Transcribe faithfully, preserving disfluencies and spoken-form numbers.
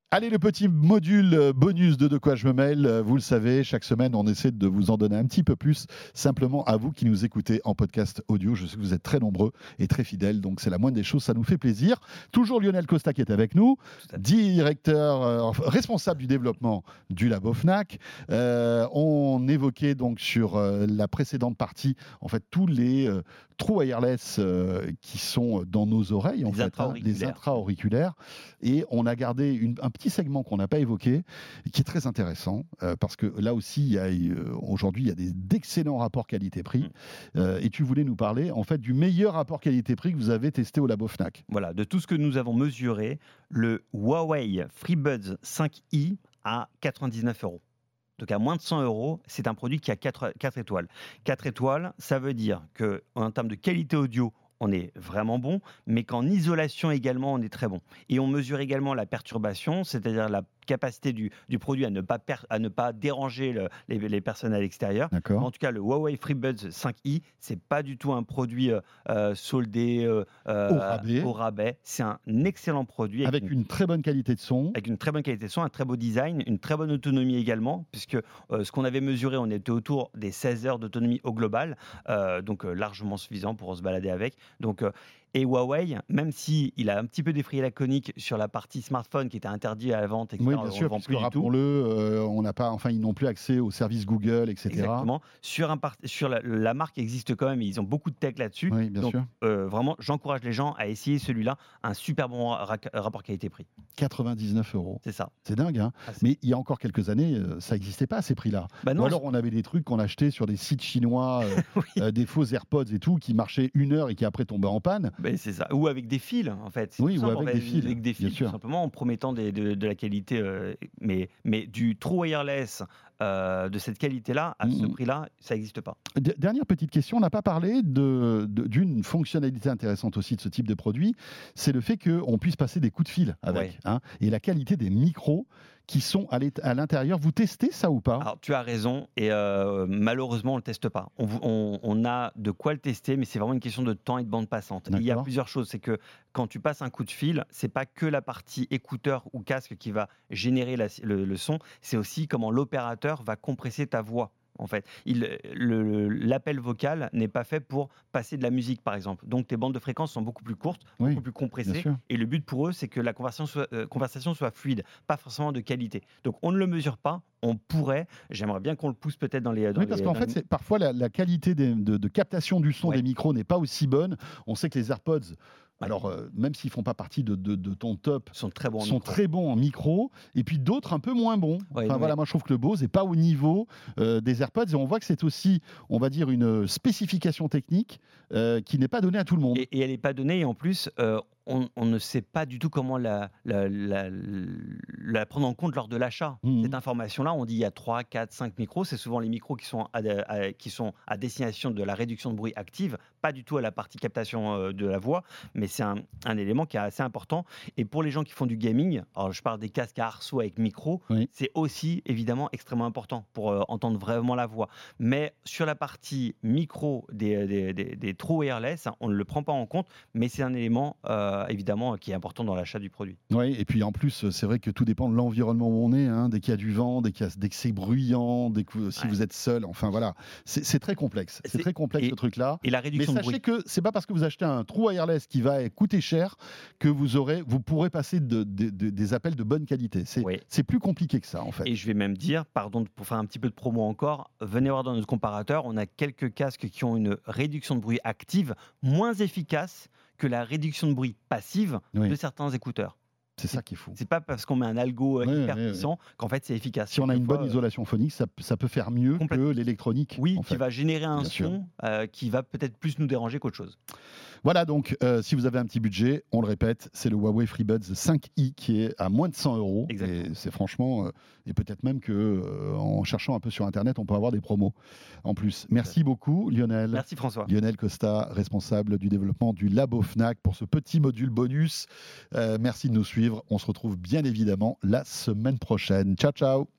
Allez, le petit module euh, bonus de De quoi je me mêle, euh, vous le savez, chaque semaine on essaie de vous en donner un petit peu plus, simplement à vous qui nous écoutez en podcast audio. Je sais que vous êtes très nombreux et très fidèles, donc c'est la moindre des choses, ça nous fait plaisir. Toujours Lionel Costa qui est avec nous, directeur, euh, responsable du développement du Labo Fnac. Euh, on évoquait donc sur euh, la précédente partie, en fait, tous les euh, trous wireless euh, qui sont dans nos oreilles, en Les fait, hein, intra-auriculaires. les intra-auriculaires. Et on a gardé une, un petit segment qu'on n'a pas évoqué, qui est très intéressant, euh, parce que là aussi, il y a, euh, aujourd'hui, il y a des, d'excellents rapports qualité-prix. Mmh. Euh, et tu voulais nous parler, en fait, du meilleur rapport qualité-prix que vous avez testé au Labo Fnac. Voilà, de tout ce que nous avons mesuré, le Huawei FreeBuds cinq i à quatre-vingt-dix-neuf euros. Donc à moins de cent euros, c'est un produit qui a quatre étoiles. quatre étoiles, ça veut dire qu'en termes de qualité audio, on est vraiment bon, mais qu'en isolation également, on est très bon. Et on mesure également la perturbation, c'est-à-dire la capacité du, du produit à ne pas, per, à ne pas déranger le, les, les personnes à l'extérieur. D'accord. En tout cas, le Huawei FreeBuds cinq i, c'est pas du tout un produit euh, euh, soldé euh, Au rabais. au rabais. C'est un excellent produit. Avec, avec une, une très bonne qualité de son. Avec une très bonne qualité de son, un très beau design, une très bonne autonomie également, puisque euh, ce qu'on avait mesuré, on était autour des seize heures d'autonomie au global, euh, donc euh, largement suffisant pour se balader avec. Donc, euh, et Huawei, même s'il a un petit peu défrayé la conique sur la partie smartphone qui était interdit à la vente, et cetera, oui, bien on sûr, ne vend plus du tout. rappelons-le, euh, on n'a pas, enfin, ils n'ont plus accès aux services Google, et cetera. Exactement. Sur, un part... sur la, la marque existe quand même, ils ont beaucoup de tech là-dessus. Oui, bien donc, sûr. Euh, vraiment, j'encourage les gens à essayer celui-là, un super bon ra- rapport qualité-prix. quatre-vingt-dix-neuf euros. C'est ça. C'est dingue, hein. Ah, c'est... Mais il y a encore quelques années, ça n'existait pas à ces prix-là. Bah non, Ou alors on avait des trucs qu'on achetait sur des sites chinois, euh, oui. euh, des faux AirPods et tout, qui marchaient une heure et qui après tombaient en panne. Ben c'est ça. Ou avec des fils, en fait. C'est oui, ou simple, avec, en fait, des fils, avec des fils. Tout simplement, en promettant des, de, de la qualité, euh, mais, mais du true wireless euh, de cette qualité-là, à mmh. ce prix-là, ça n'existe pas. D- dernière petite question, on n'a pas parlé de, de, d'une fonctionnalité intéressante aussi de ce type de produit, c'est le fait qu'on puisse passer des coups de fil avec, ouais. hein, et la qualité des micros qui sont à l'intérieur. Vous testez ça ou pas? Alors, tu as raison, et euh, malheureusement, on ne le teste pas. On, on, on a de quoi le tester, mais c'est vraiment une question de temps et de bande passante. Il y a plusieurs choses. C'est que quand tu passes un coup de fil, c'est pas que la partie écouteur ou casque qui va générer la, le, le son, c'est aussi comment l'opérateur va compresser ta voix. En fait, il, le, l'appel vocal n'est pas fait pour passer de la musique, par exemple. Donc, tes bandes de fréquences sont beaucoup plus courtes, oui, beaucoup plus compressées. Et le but pour eux, c'est que la conversation soit, euh, conversation soit fluide, pas forcément de qualité. Donc, on ne le mesure pas. On pourrait, j'aimerais bien qu'on le pousse peut-être dans les... Dans oui, parce les, qu'en fait, les... c'est, parfois, la, la qualité des, de, de captation du son ouais. des micros n'est pas aussi bonne. On sait que les AirPods... Alors, euh, même s'ils ne font pas partie de, de, de ton top, sont très bons en sont micro. très bons en micro, et puis d'autres un peu moins bons. Ouais, enfin, voilà, moi, je trouve que le Bose n'est pas au niveau euh, des AirPods, et on voit que c'est aussi, on va dire, une spécification technique euh, qui n'est pas donnée à tout le monde. Et, et elle n'est pas donnée, et en plus, euh, on, on ne sait pas du tout comment la, la, la, la prendre en compte lors de l'achat. Mmh. Cette information-là, on dit il y a trois, quatre, cinq micros, c'est souvent les micros qui sont à, à, qui sont à destination de la réduction de bruit active, pas du tout à la partie captation euh, de la voix, mais c'est un, un élément qui est assez important. Et pour les gens qui font du gaming, alors je parle des casques à arceaux avec micro, oui. c'est aussi évidemment extrêmement important pour euh, entendre vraiment la voix. Mais sur la partie micro des, des, des, des trous wireless, on ne le prend pas en compte, mais c'est un élément euh, évidemment qui est important dans l'achat du produit. Oui, et puis en plus, c'est vrai que tout dépend de l'environnement où on est, hein, dès qu'il y a du vent, dès, qu'il y a, dès que c'est bruyant, dès que si ouais. vous êtes seul, enfin voilà, c'est, c'est très complexe. C'est, c'est très complexe et, ce truc-là. Et la réduction Mais de bruit. sachez que c'est pas parce que vous achetez un trou wireless qui va coûter cher que vous aurez, vous pourrez passer de, de, de, des appels de bonne qualité. C'est, oui. c'est plus compliqué que ça en fait. Et je vais même dire, pardon pour faire un petit peu de promo encore, venez voir dans notre comparateur, on a quelques casques qui ont une réduction de bruit active moins efficace que la réduction de bruit passive oui. de certains écouteurs. C'est ça qui est fou. C'est pas parce qu'on met un algo oui, hyper oui, puissant oui. qu'en fait c'est efficace. Si on a une bonne isolation phonique, ça, ça peut faire mieux Complète. que l'électronique. Oui, en qui fait. va générer un Bien son euh, qui va peut-être plus nous déranger qu'autre chose. Voilà, donc euh, si vous avez un petit budget, on le répète, c'est le Huawei FreeBuds cinq i qui est à moins de cent euros. Et c'est franchement, euh, et peut-être même que euh, en cherchant un peu sur Internet, on peut avoir des promos en plus. Merci beaucoup, Lionel. Merci François. Lionel Costa, responsable du développement du Labo Fnac pour ce petit module bonus. Euh, merci de nous suivre. On se retrouve bien évidemment la semaine prochaine. Ciao, ciao.